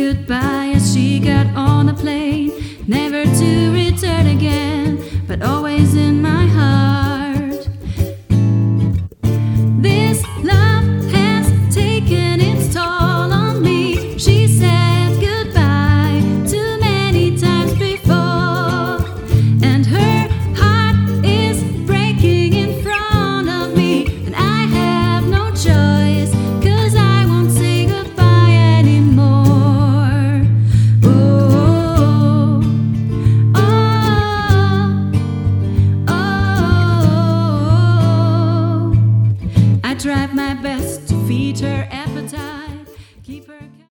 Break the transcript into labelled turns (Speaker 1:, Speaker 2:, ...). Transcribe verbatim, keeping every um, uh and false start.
Speaker 1: goodbye as she got on a plane, never to return again, but always in my heart. This love has taken its toll on me. She said goodbye too many times before, and her heart is breaking in front of me, and I have no choice, 'cause I won't say goodbye anymore. Oh, oh, oh, I tried my best to feed her appetite.